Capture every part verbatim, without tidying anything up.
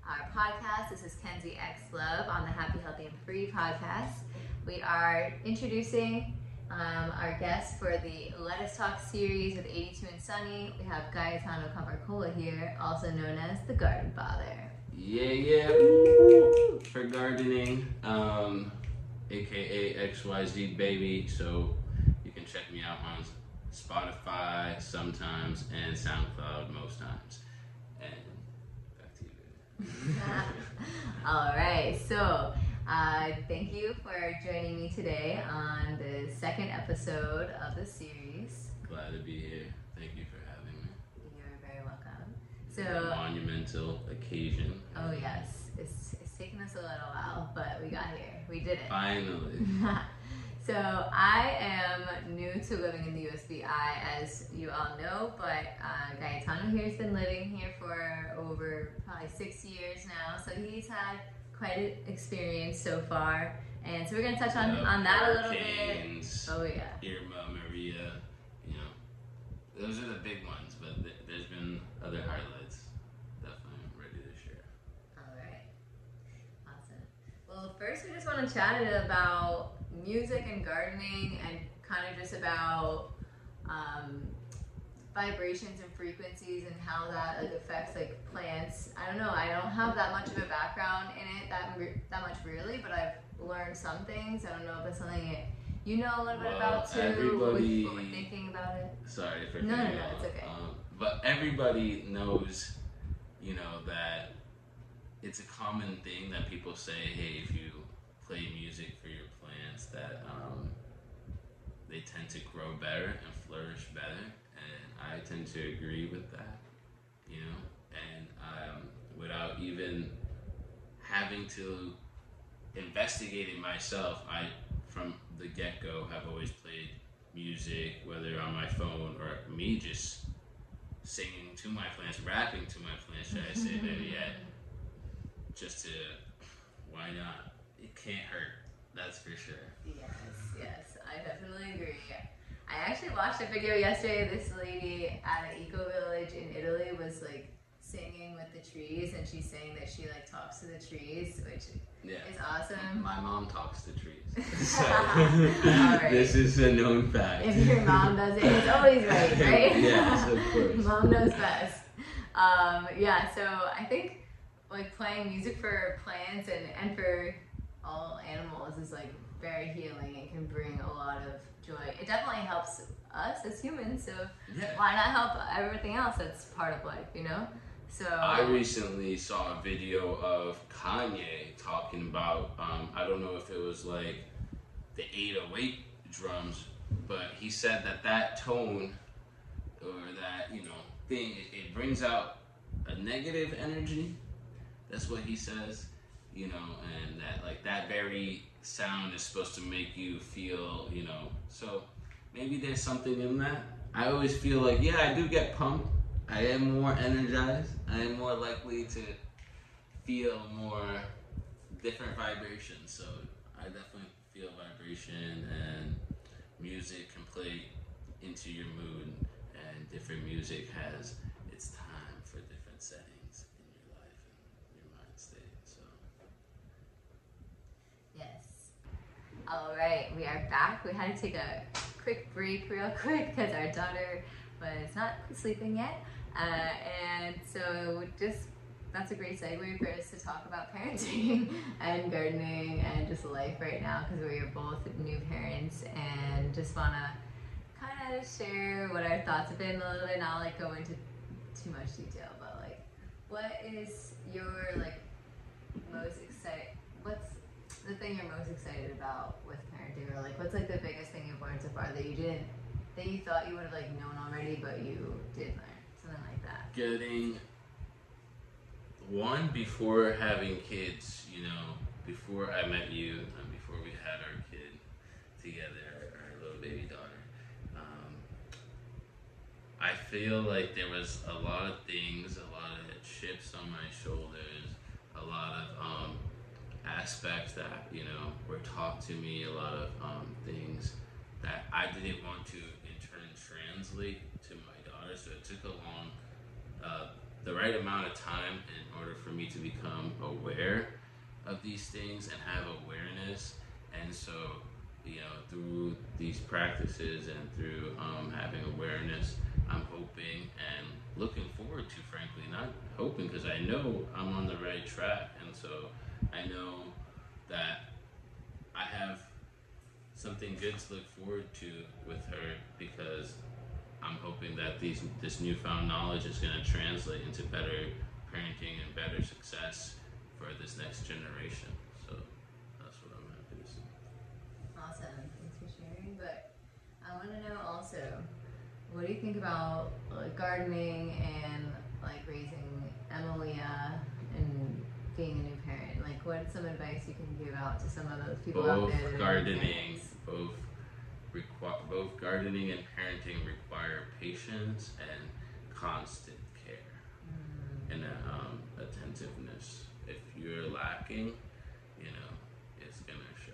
our podcast. This is Kenzie X Love on the Happy, Healthy, and Free podcast. We are introducing um, our guest for the Let Us Talk series with eighty-two and Sunny. We have Gaetano Camarcola here, also known as the Garden Father. Yeah, yeah, Woo. For gardening, um, aka X Y Z Baby. So you can check me out on Spotify sometimes and SoundCloud most times. And back to you, baby. All right, so uh, thank you for joining me today on the second episode of the series. Glad to be here. Thank you for having me. You're very welcome. So, a monumental occasion. Oh yes, it's, it's taken us a little while, but we got here. We did it. Finally. So I am new to living in the U S V I, as you all know, but uh, Gaetano here has been living here for over probably six years now, so he's had quite an experience so far, and so we're going to touch on, yep, on that a little bit. Oh yeah. Irma, Maria, you know, those are the big ones, but th- there's been other highlights. Definitely ready to share. All right. Awesome. Well, first we just want to chat about music and gardening, and kind of just about um, vibrations and frequencies and how that like affects like plants. I don't know. I don't have that much of a background in it that that much really, but I've learned some things. I don't know if that's something that you know a little bit well, about too. Everybody, what we're thinking about it. Sorry for no, no, no, out. it's okay. Um, but everybody knows, you know, that it's a common thing that people say, hey, if you play music for your plants, that um, they tend to grow better and flourish better, and I tend to agree with that, you know, and um, without even having to investigate it myself, I, from the get-go, have always played music, whether on my phone or me just singing to my plants, rapping to my plants, should I say that yet, just to, why not? It can't hurt, that's for sure. Yes, yes, I definitely agree. I actually watched a video yesterday. This lady at an eco village in Italy was like singing with the trees, and she's saying that she like talks to the trees, which yeah. is awesome. My mom talks to trees. So, right. This is a known fact. If your mom does it, it's always right, right? Yes, of course. Mom knows best. Um, yeah, so I think like playing music for plants and, and for all animals is like very healing and can bring a lot of joy. It definitely helps us as humans, so yeah. why not help everything else that's part of life, you know? So I recently saw a video of Kanye talking about, um, I don't know if it was like the eight oh eight drums, but he said that that tone or that, you know, thing, it, it brings out a negative energy. That's what he says, you know, and that like that very sound is supposed to make you feel, you know, so maybe there's something in that. I always feel like, yeah, I do get pumped. I am more energized. I am more likely to feel more different vibrations. So I definitely feel vibration, and music can play into your mood, and different music has its time for different settings in your life and your mind state. So yes. All right, we are back. We had to take a quick break real quick because our daughter was not sleeping yet. Uh, and so just, that's a great segue for us to talk about parenting and gardening and just life right now, because we are both new parents, and just want to kind of share what our thoughts have been a little bit, not like go into too much detail, but like what is your like most excited, what's the thing you're most excited about with parenting, or like what's like the biggest thing you've learned so far that you didn't, that you thought you would have like known already but you did learn? Something like that. Getting one, before having kids, you know, before I met you and before we had our kid together, our little baby daughter, um, I feel like there was a lot of things, a lot of chips on my shoulders, a lot of um, aspects that, you know, were taught to me, a lot of um, things that I didn't want to in turn translate to my daughter. So it took a long, uh, the right amount of time in order for me to become aware of these things and have awareness. And so, you know, through these practices and through um, having awareness, I'm hoping and looking forward to, frankly, not hoping because I know I'm on the right track. And so I know that I have something good to look forward to with her, because I'm hoping that these this newfound knowledge is going to translate into better parenting and better success for this next generation. So that's what I'm happy to see. Awesome, thanks for sharing. But I want to know also, what do you think about like gardening and like raising Emilia and being a new parent? Like, what's some advice you can give out to some of those people both out there that gardening, are new parents? both require both gardening and parenting require patience and constant care Mm. and uh, um, attentiveness. If you're lacking, you know, it's gonna show.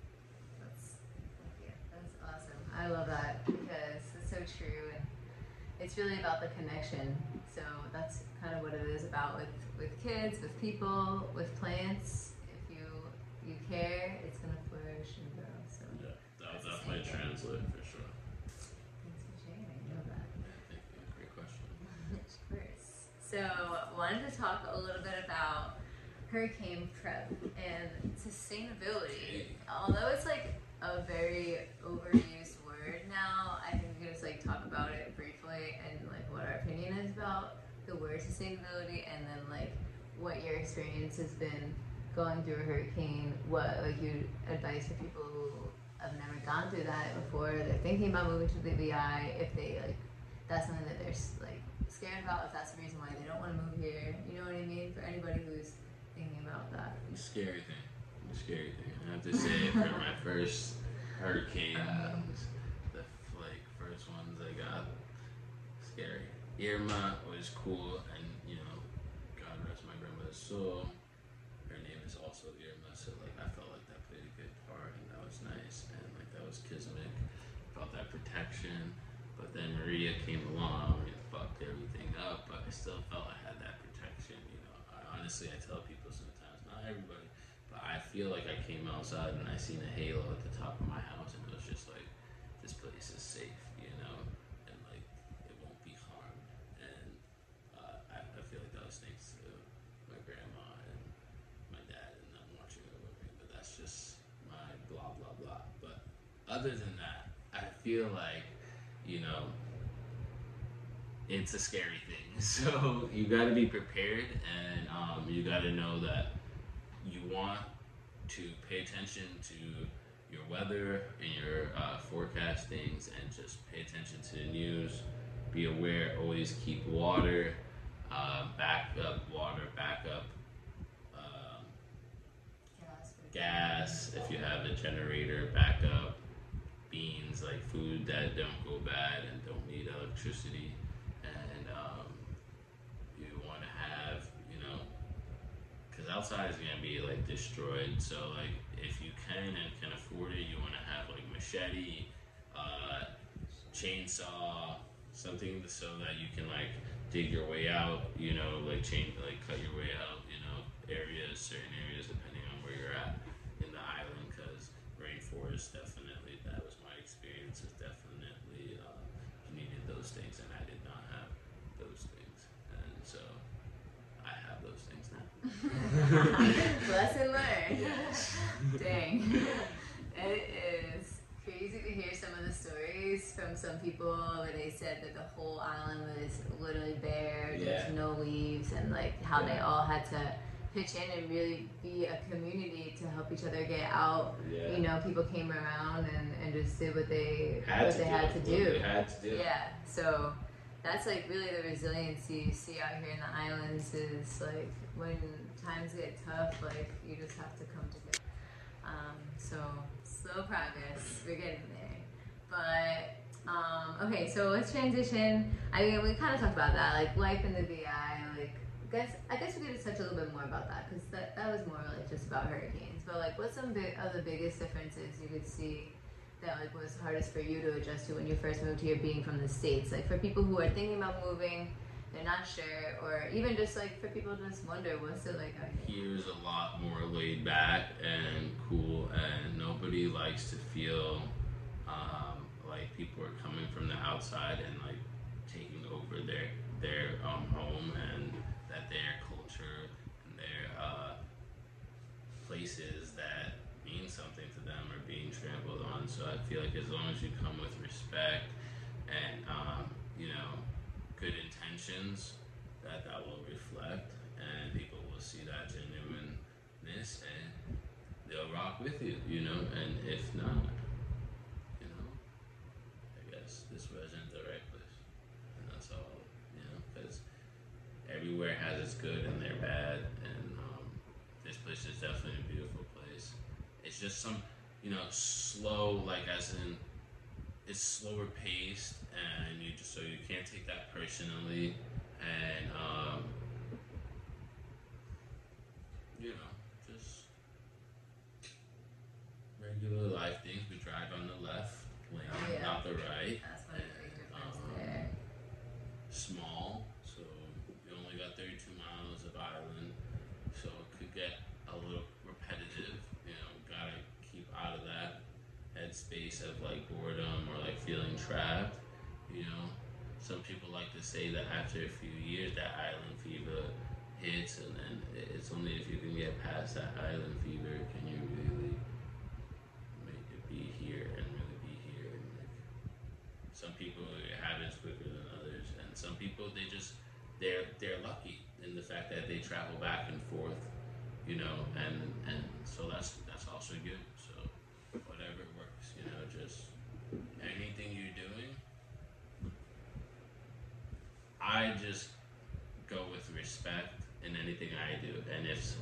That's, yeah, that's awesome. I love that because it's so true, and it's really about the connection. So that's kind of what it is about with, with kids, with people, with plants. If you you care, it's gonna flourish and grow. So Yeah, that That's was the definitely same thing. translate for sure. thanks for sharing. I know that. Yeah, thank you. Great question. Of course. So wanted to talk a little bit about hurricane prep and sustainability. Okay. Although it's like a very overused word now, I think we can just like talk about it briefly and like what our opinion is about the word sustainability, and then like what your experience has been going through a hurricane, what like you advice for people who have never gone through that before, they're thinking about moving to the V I, if they like that's something that they're like scared about, if that's the reason why they don't want to move here, you know what I mean, for anybody who's thinking about that. The scary thing. The scary thing. I have to say, for my first hurricane, Uh, the like first ones I got, scary. Irma was cool, and you know, God rest my grandmother's soul. Her name is also Irma, so like I felt like that played a good part, and that was nice, and like that was kismic. Felt that protection, but then Maria came along and fucked everything up. But I still felt I had that protection. You know, I, honestly, I tell people sometimes, not everybody, but I feel like I came outside and I seen a halo at the top of my house, and it was just like, this place is safe, you know, and like it won't be harmed. And uh, I, I feel like that was thanks to my grandma and my dad and them watching over me. But that's just my blah blah blah. But other than that, I feel like, you know, it's a scary thing. So you got to be prepared, and um, you got to know that you want to pay attention to your weather and your uh, forecastings, and just pay attention to the news. Be aware. Always keep water, uh, backup water, backup um, gas, for- gas. If you have a generator, backup beans, like food that don't go bad and don't need electricity. And um, you want to have, you know, because outside is gonna be like destroyed. So like, if you can and can afford it, you want to have like machete, uh, chainsaw, something so that you can like dig your way out. You know, like chain, like cut your way out. You know, areas, certain areas, depending on where you're at in the island. Because rainforest, definitely, that was my experience. Is definitely uh, you needed those things, and I did not have those things, and so I have those things now. Lesson learned. Yes. Dang. It is crazy to hear some of the stories from some people where they said that the whole island was literally bare, Yeah. there's no leaves, and like how they Yeah. all had to pitch in and really be a community to help each other get out. Yeah. You know, people came around and, and just did what they Had what to they do had it. to What do. they had to do. Yeah, so that's like really the resiliency you see out here in the islands is like when times get tough, like you just have to come together. Um, so slow progress, we're getting there. But um, okay, so let's transition. I mean, we kind of talked about that, like life in the V I. Like, I guess I guess we could touch a little bit more about that because that that was more like just about hurricanes. But like, what's some big, of the biggest differences you could see that like was hardest for you to adjust to when you first moved here, being from the States? Like for people who are thinking about moving they're not sure, or even just like for people to just wonder what's it like out here. Here's a lot more laid back and cool, and nobody likes to feel um, like people are coming from the outside and like taking over their their um, home, and that their culture and their uh, places that mean something to them are being trampled on. So I feel like as long as you come with respect and um, you know, good intentions, that that will reflect, and people will see that genuineness, and they'll rock with you, you know. And if not, you know, I guess this wasn't the right place, and that's all, you know, because everywhere has its good and their bad, and um, this place is definitely a beautiful place. It's just some, you know, slow, like as in, it's slower paced, and you just, so you can't take that personally, and um, you know, just regular life things. We drive on the left lane, Oh, yeah. not the right. That's one of the big difference Um, there. Small, so you only got thirty-two miles of island, so it could get a little repetitive. You know, gotta keep out of that headspace of like boredom or like feeling trapped. You know, some people like to say that after a few years that island fever hits, and then it's only if you can get past that island fever can you really make it be here and really be here. And like, some people it happens quicker than others, and some people they just they're they're lucky in the fact that they travel back and forth, you know, and and so that's that's also good. So whatever works, you know, just anything you're doing, I just go with respect in anything I do, and if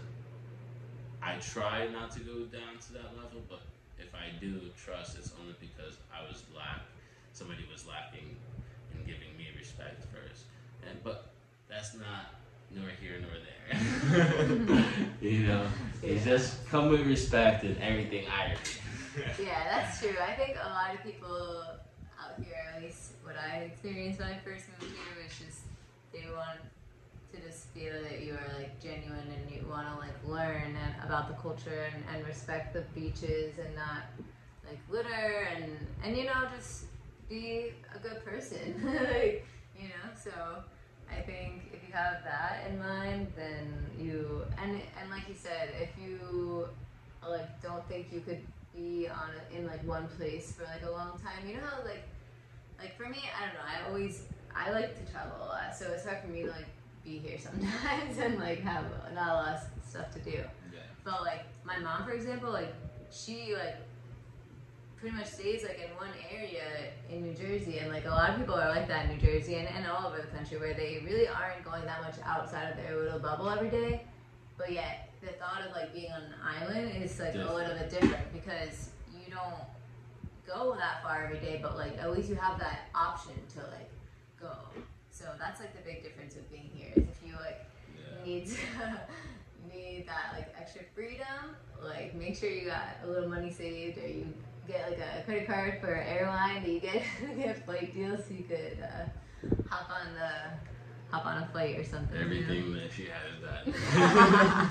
I try not to go down to that level, but if I do, trust it's only because I was lack somebody was lacking in giving me respect first, and but that's not nor here nor there. You know, it's just come with respect in everything I do. Yeah, that's true. I think a lot of people out here, at least what I experienced when I first moved here, was just they want to just feel that you are like genuine and you want to like learn and, about the culture and, and respect the beaches and not like litter and and you know just be a good person. Like, you know, so I think if you have that in mind, then you and and like you said, if you like don't think you could be on a, in like one place for like a long time, you know how like like for me, I don't know, I always I like to travel a lot, so it's hard for me to like be here sometimes and like have not a lot of stuff to do. Yeah. But like my mom, for example, like she like pretty much stays like in one area in New Jersey, and like a lot of people are like that in New Jersey and, and all over the country, where they really aren't going that much outside of their little bubble every day. But yet the thought of like being on an island is like Different. a little bit different, because you don't go that far every day, but like at least you have that option to like go. So that's like the big difference of being here, is if you like Yeah. need to, need that like extra freedom, like make sure you got a little money saved, or you get like a credit card for an airline that you get get flight deals so you could uh, hop on the hop on a flight or something. Everything you know? that she has that.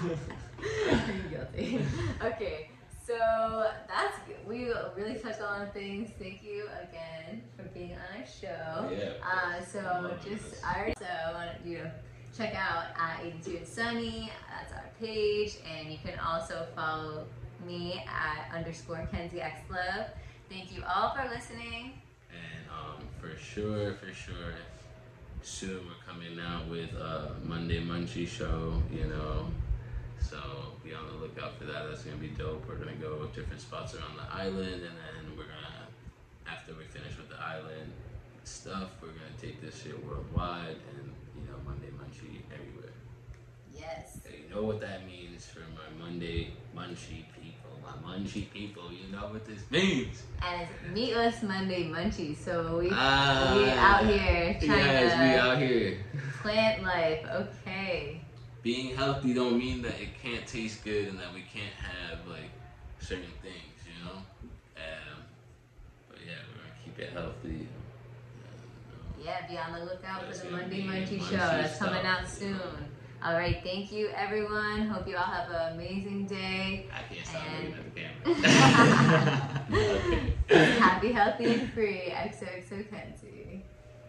Guilty. Okay, so that's good. We really touched on a lot of things. Thank you again for being on our show. Yeah. Uh, so love just this. I already so I wanted you to check out at eighty-two and Sunny. That's our page, and you can also follow me at underscore Kenzie X Love. Thank you all for listening. And um, for sure, for sure, soon we're coming out with a Monday Munchie show, you know. So be on the lookout for that. That's gonna be dope. We're gonna go different spots around the island, and then we're gonna, after we finish with the island stuff, we're gonna take this shit worldwide, and you know, Monday Munchie everywhere. Yes. So you know what that means for my Monday Munchie people, my Munchie people. You know what this means. And it's Meatless Monday Munchies. So we Ah, we out here trying yes, to we out here. plant life. Okay. Being healthy don't mean that it can't taste good and that we can't have like certain things, you know. Um, but yeah, we're gonna keep it healthy. Uh, Yeah, be on the lookout That's for the gonna Monday be Munchie munchy show. That's coming stuff. out soon. All right, thank you everyone. Hope you all have an amazing day. I can't stop And looking at the camera. Okay. happy, healthy, and free. X O X O Kenzie.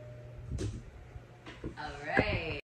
All right.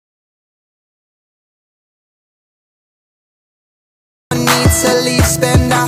Needs to leave, spend